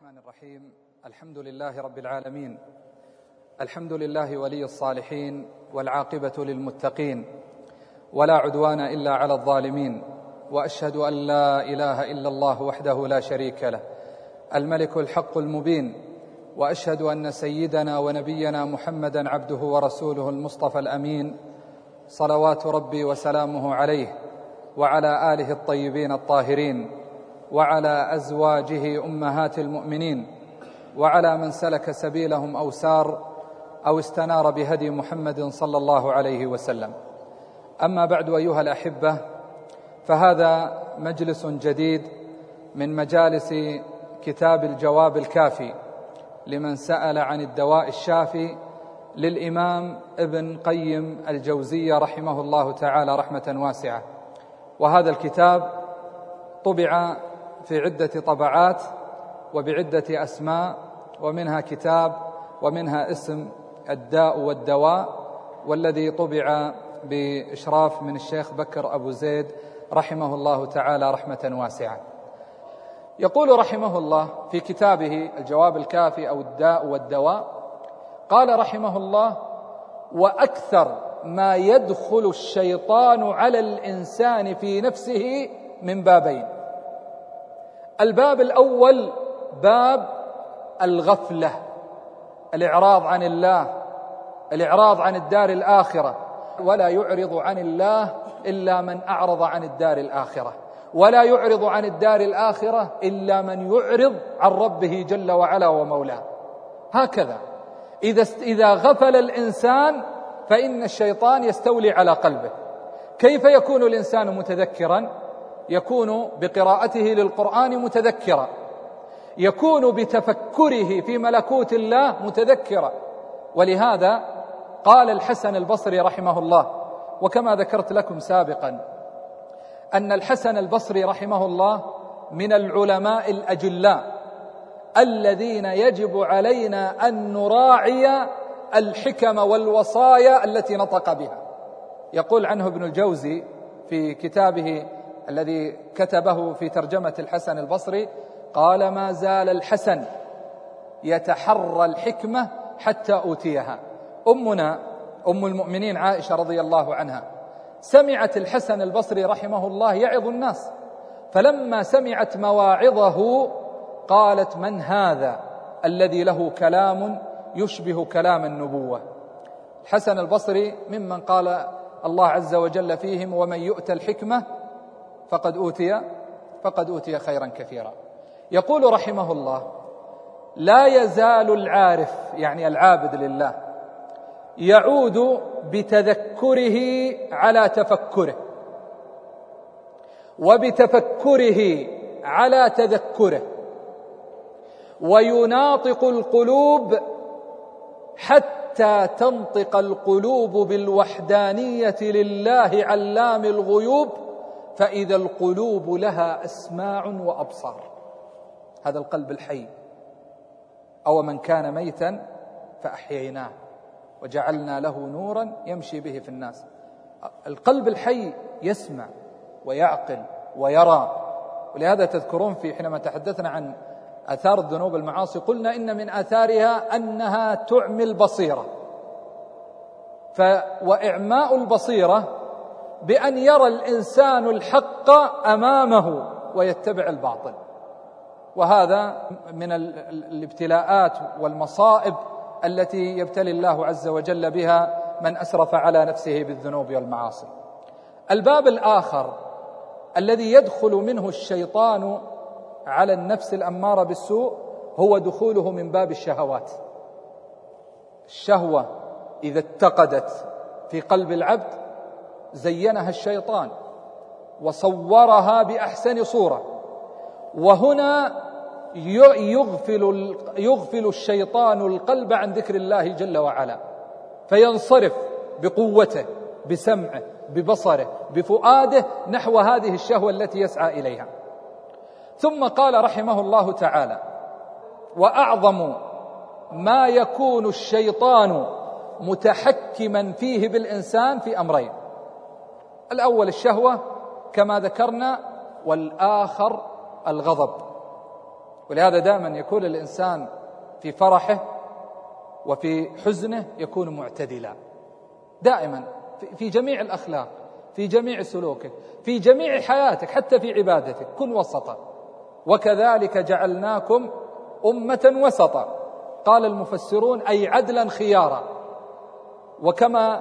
الرحمن الرحيم. الحمد لله رب العالمين، الحمد لله ولي الصالحين، والعاقبة للمتقين، ولا عدوان إلا على الظالمين، وأشهد أن لا إله إلا الله وحده لا شريك له الملك الحق المبين، وأشهد أن سيدنا ونبينا محمدا عبده ورسوله المصطفى الأمين، صلوات ربي وسلامه عليه وعلى آله الطيبين الطاهرين، وعلى أزواجه أمهات المؤمنين، وعلى من سلك سبيلهم أو سار أو استنار بهدي محمد صلى الله عليه وسلم. أما بعد، أيها الأحبة، فهذا مجلس جديد من مجالس كتاب الجواب الكافي لمن سأل عن الدواء الشافي للإمام ابن قيم الجوزية رحمه الله تعالى رحمة واسعة. وهذا الكتاب طبع في عدة طبعات وبعدة أسماء، ومنها كتاب ومنها اسم الداء والدواء، والذي طبع بإشراف من الشيخ بكر أبو زيد رحمه الله تعالى رحمة واسعة. يقول رحمه الله في كتابه الجواب الكافي أو الداء والدواء، قال رحمه الله: وأكثر ما يدخل الشيطان على الإنسان في نفسه من بابين. الباب الأول باب الغفلة، الإعراض عن الله، الإعراض عن الدار الآخرة، ولا يعرض عن الله إلا من أعرض عن الدار الآخرة، ولا يعرض عن الدار الآخرة إلا من يعرض عن ربه جل وعلا ومولاه. هكذا إذا غفل الإنسان فإن الشيطان يستولي على قلبه. كيف يكون الإنسان متذكرا؟ يكون بقراءته للقرآن متذكرا، يكون بتفكره في ملكوت الله متذكرا. ولهذا قال الحسن البصري رحمه الله، وكما ذكرت لكم سابقا أن الحسن البصري رحمه الله من العلماء الأجلاء الذين يجب علينا أن نراعي الحكم والوصايا التي نطق بها. يقول عنه ابن الجوزي في كتابه الذي كتبه في ترجمة الحسن البصري، قال: ما زال الحسن يتحرى الحكمة حتى أوتيها. أمنا أم المؤمنين عائشة رضي الله عنها سمعت الحسن البصري رحمه الله يعظ الناس، فلما سمعت مواعظه قالت: من هذا الذي له كلام يشبه كلام النبوة؟ الحسن البصري ممن قال الله عز وجل فيهم: ومن يؤت الحكمة فقد أوتي خيرا كثيرا. يقول رحمه الله: لا يزال العارف، يعني العابد لله، يعود بتذكره على تفكره، وبتفكره على تذكره، ويناطق القلوب حتى تنطق القلوب بالوحدانية لله علام الغيوب، فإذا القلوب لها أسماع وأبصار. هذا القلب الحي. أو من كان ميتا فأحييناه وجعلنا له نورا يمشي به في الناس. القلب الحي يسمع ويعقل ويرى. ولهذا تذكرون في حينما تحدثنا عن آثار الذنوب المعاصي قلنا إن من آثارها أنها تعمي البصيرة. وإعماء البصيرة بأن يرى الإنسان الحق أمامه ويتبع الباطل. وهذا من الابتلاءات والمصائب التي يبتلي الله عز وجل بها من أسرف على نفسه بالذنوب والمعاصي. الباب الآخر الذي يدخل منه الشيطان على النفس الأمارة بالسوء هو دخوله من باب الشهوات. الشهوة إذا اتقدت في قلب العبد زينها الشيطان وصورها بأحسن صورة، وهنا يغفل الشيطان القلب عن ذكر الله جل وعلا، فينصرف بقوته، بسمعه، ببصره، بفؤاده نحو هذه الشهوة التي يسعى إليها. ثم قال رحمه الله تعالى: وأعظم ما يكون الشيطان متحكما فيه بالإنسان في أمرين: الأول الشهوة كما ذكرنا، والآخر الغضب. ولهذا دائما يكون الإنسان في فرحه وفي حزنه يكون معتدلا دائما في جميع الأخلاق، في جميع سلوكك، في جميع حياتك، حتى في عبادتك كن وسطا. وكذلك جعلناكم أمة وسطا، قال المفسرون أي عدلا خيارا. وكما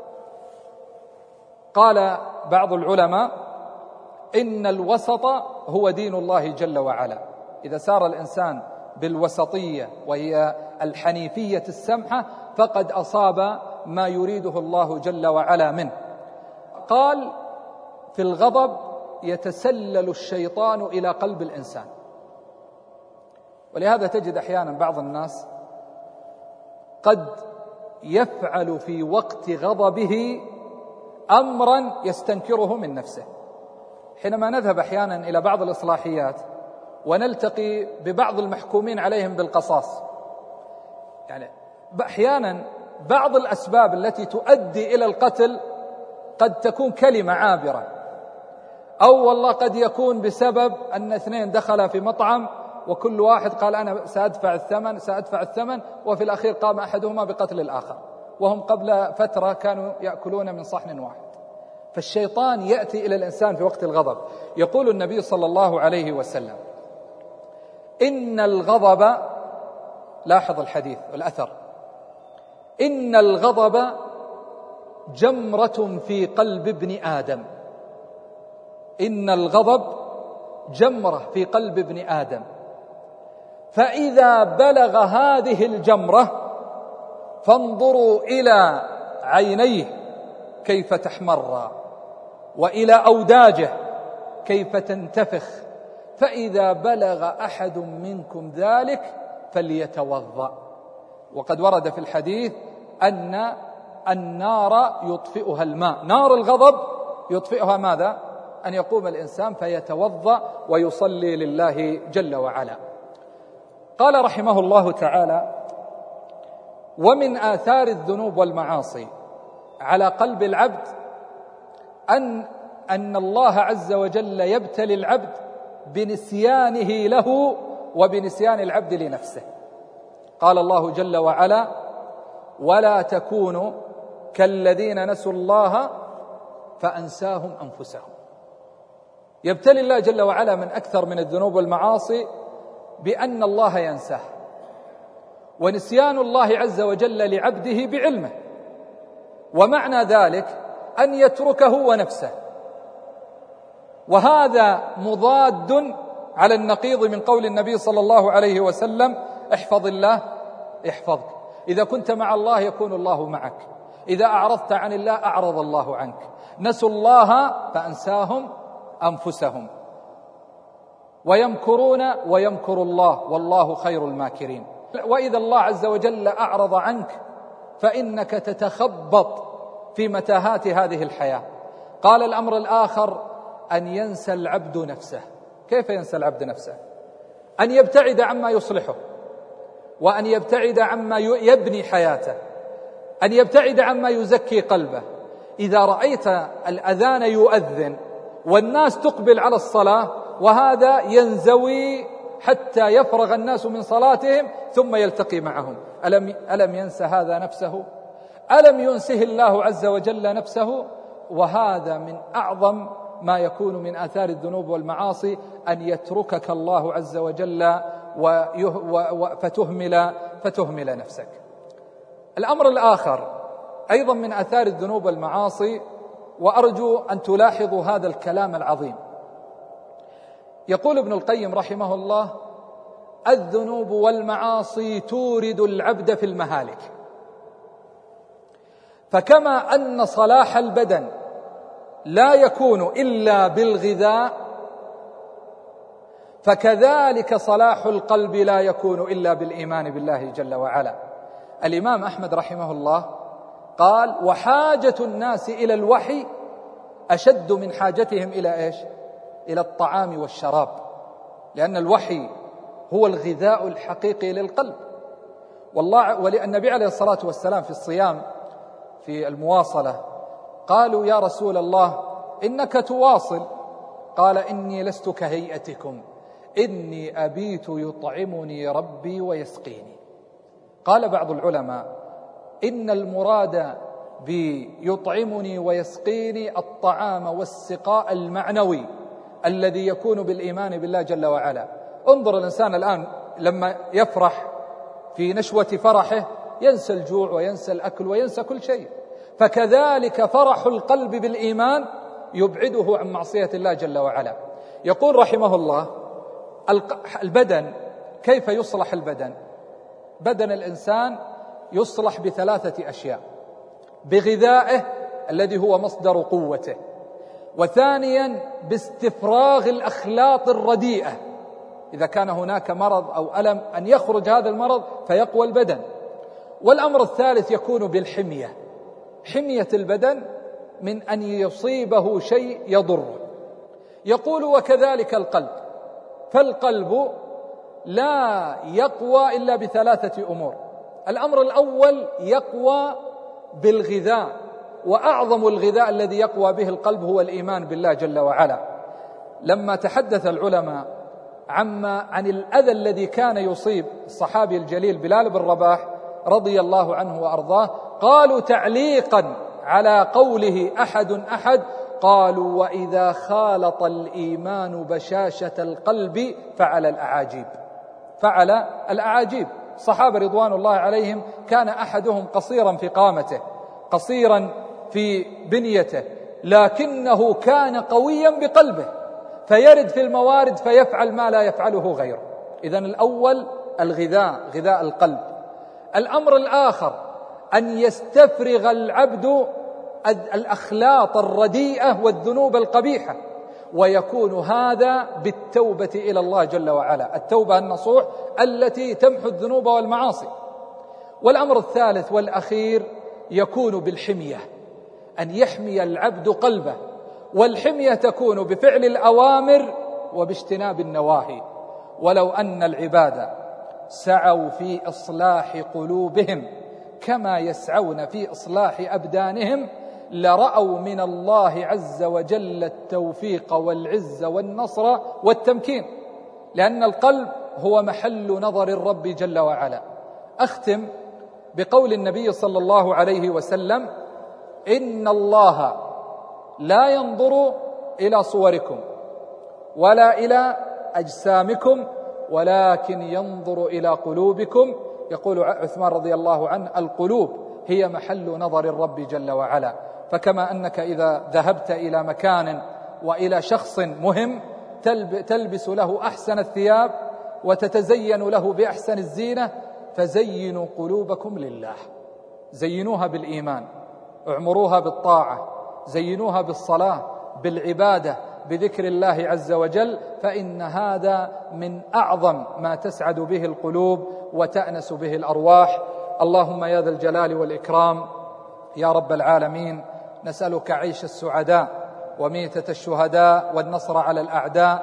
قال بعض العلماء إن الوسط هو دين الله جل وعلا. إذا سار الإنسان بالوسطية وهي الحنيفية السمحة فقد أصاب ما يريده الله جل وعلا منه. قال في الغضب يتسلل الشيطان إلى قلب الإنسان، ولهذا تجد أحيانا بعض الناس قد يفعل في وقت غضبه أمرا يستنكره من نفسه. حينما نذهب أحيانا إلى بعض الإصلاحيات ونلتقي ببعض المحكومين عليهم بالقصاص، يعني أحيانا بعض الأسباب التي تؤدي إلى القتل قد تكون كلمة عابرة، أو والله قد يكون بسبب أن اثنين دخلا في مطعم وكل واحد قال أنا سأدفع الثمن، وفي الأخير قام أحدهما بقتل الآخر، وهم قبل فترة كانوا يأكلون من صحن واحد. فالشيطان يأتي إلى الإنسان في وقت الغضب. يقول النبي صلى الله عليه وسلم إن الغضب، لاحظ الحديث والأثر، إن الغضب جمرة في قلب ابن آدم. إن الغضب جمرة في قلب ابن آدم، فإذا بلغ هذه الجمرة فانظروا إلى عينيه كيف تحمر، وإلى أوداجه كيف تنتفخ، فإذا بلغ أحد منكم ذلك فليتوضأ. وقد ورد في الحديث أن النار يطفئها الماء، نار الغضب يطفئها ماذا؟ أن يقوم الإنسان فيتوضأ ويصلي لله جل وعلا. قال رحمه الله تعالى: ومن آثار الذنوب والمعاصي على قلب العبد أن الله عز وجل يبتلي العبد بنسيانه له وبنسيان العبد لنفسه. قال الله جل وعلا: ولا تكونوا كالذين نسوا الله فأنساهم أنفسهم. يبتلي الله جل وعلا من أكثر من الذنوب والمعاصي بأن الله ينساه، ونسيان الله عز وجل لعبده بعلمه، ومعنى ذلك أن يتركه ونفسه. وهذا مضاد على النقيض من قول النبي صلى الله عليه وسلم: احفظ الله يحفظك. إذا كنت مع الله يكون الله معك، إذا أعرضت عن الله أعرض الله عنك. نسوا الله فأنساهم أنفسهم، ويمكرون ويمكر الله والله خير الماكرين. وإذا الله عز وجل أعرض عنك فإنك تتخبط في متاهات هذه الحياة. قال الأمر الآخر: أن ينسى العبد نفسه. كيف ينسى العبد نفسه؟ أن يبتعد عما يصلحه، وأن يبتعد عما يبني حياته، أن يبتعد عما يزكي قلبه. إذا رأيت الأذان يؤذن والناس تقبل على الصلاة وهذا ينزوي حتى يفرغ الناس من صلاتهم ثم يلتقي معهم، ألم ينسى هذا نفسه؟ ألم ينسه الله عز وجل نفسه؟ وهذا من أعظم ما يكون من آثار الذنوب والمعاصي، أن يتركك الله عز وجل فتهمل نفسك. الأمر الآخر أيضا من آثار الذنوب والمعاصي، وأرجو أن تلاحظوا هذا الكلام العظيم. يقول ابن القيم رحمه الله: الذنوب والمعاصي تورد العبد في المهالك، فكما أن صلاح البدن لا يكون إلا بالغذاء، فكذلك صلاح القلب لا يكون إلا بالإيمان بالله جل وعلا. الإمام أحمد رحمه الله قال: وحاجة الناس إلى الوحي أشد من حاجتهم إلى إيش؟ إلى الطعام والشراب، لأن الوحي هو الغذاء الحقيقي للقلب. والنبي عليه الصلاة والسلام في الصيام في المواصلة قالوا: يا رسول الله إنك تواصل. قال: إني لست كهيئتكم، إني أبيت يطعمني ربي ويسقيني. قال بعض العلماء إن المراد بيطعمني ويسقيني الطعام والسقاء المعنوي الذي يكون بالإيمان بالله جل وعلا. انظر الإنسان الآن لما يفرح في نشوة فرحه ينسى الجوع وينسى الأكل وينسى كل شيء، فكذلك فرح القلب بالإيمان يبعده عن معصية الله جل وعلا. يقول رحمه الله: البدن كيف يصلح البدن؟ بدن الإنسان يصلح بثلاثة أشياء: بغذائه الذي هو مصدر قوته، وثانيا باستفراغ الأخلاط الرديئة إذا كان هناك مرض أو ألم أن يخرج هذا المرض فيقوى البدن، والأمر الثالث يكون بالحمية، حمية البدن من أن يصيبه شيء يضره. يقول: وكذلك القلب، فالقلب لا يقوى إلا بثلاثة أمور. الأمر الأول يقوى بالغذاء، وأعظم الغذاء الذي يقوى به القلب هو الإيمان بالله جل وعلا. لما تحدث العلماء عن الأذى الذي كان يصيب الصحابي الجليل بلال بن رباح رضي الله عنه وأرضاه، قالوا تعليقا على قوله أحد قالوا: وإذا خالط الإيمان بشاشة القلب فعل الأعاجيب. الصحابة رضوان الله عليهم كان أحدهم قصيرا في قامته، قصيرا في بنيته، لكنه كان قويا بقلبه، فيرد في الموارد فيفعل ما لا يفعله غيره. إذن الأول غذاء القلب. الأمر الآخر أن يستفرغ العبد الأخلاط الرديئة والذنوب القبيحة، ويكون هذا بالتوبة إلى الله جل وعلا، التوبة النصوح التي تمحو الذنوب والمعاصي. والأمر الثالث والأخير يكون بالحمية، أن يحمي العبد قلبه، والحمية تكون بفعل الأوامر وباجتناب النواهي. ولو أن العباد سعوا في إصلاح قلوبهم كما يسعون في إصلاح أبدانهم لرأوا من الله عز وجل التوفيق والعز والنصر والتمكين، لأن القلب هو محل نظر الرب جل وعلا. أختم بقول النبي صلى الله عليه وسلم: إن الله لا ينظر إلى صوركم ولا إلى أجسامكم ولكن ينظر إلى قلوبكم. يقول عثمان رضي الله عنه: القلوب هي محل نظر الرب جل وعلا. فكما أنك إذا ذهبت إلى مكان وإلى شخص مهم تلبس له أحسن الثياب وتتزين له بأحسن الزينة، فزينوا قلوبكم لله، زينوها بالإيمان، اعمروها بالطاعة، زينوها بالصلاة، بالعبادة، بذكر الله عز وجل، فإن هذا من أعظم ما تسعد به القلوب وتأنس به الأرواح. اللهم يا ذا الجلال والإكرام يا رب العالمين، نسألك عيش السعداء وميتة الشهداء والنصر على الأعداء.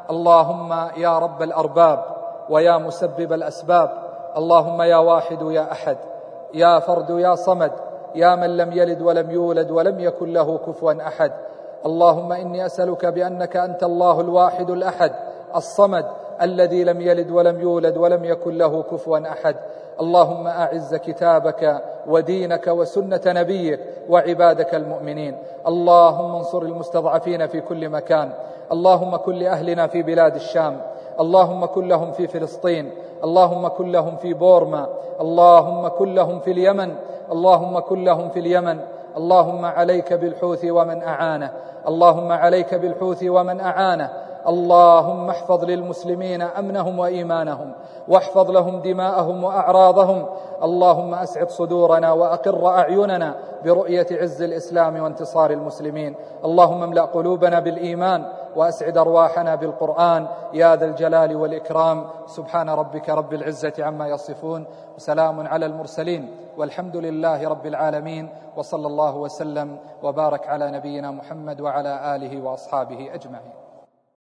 اللهم يا رب الأرباب ويا مسبب الأسباب، اللهم يا واحد يا أحد يا فرد يا صمد يا من لم يلد ولم يولد ولم يكن له كفوا أحد، اللهم إني أسألك بأنك أنت الله الواحد الأحد الصمد الذي لم يلد ولم يولد ولم يكن له كفوا أحد. اللهم أعز كتابك ودينك وسنة نبيك وعبادك المؤمنين. اللهم انصر المستضعفين في كل مكان، اللهم كن لأهلنا في بلاد الشام، اللهم كن لهم في فلسطين، اللهم كن لهم في بورما، اللهم كن لهم في اليمن، اللهم كن لهم في اليمن. اللهم عليك بالحوثي ومن أعانه، اللهم عليك بالحوثي ومن أعانه. اللهم احفظ للمسلمين أمنهم وإيمانهم، واحفظ لهم دماءهم وأعراضهم. اللهم أسعد صدورنا وأقر أعيننا برؤية عز الإسلام وانتصار المسلمين. اللهم املأ قلوبنا بالإيمان وأسعد أرواحنا بالقرآن يا ذا الجلال والإكرام. سبحان ربك رب العزة عما يصفون، وسلام على المرسلين، والحمد لله رب العالمين، وصلى الله وسلم وبارك على نبينا محمد وعلى آله وأصحابه أجمعين.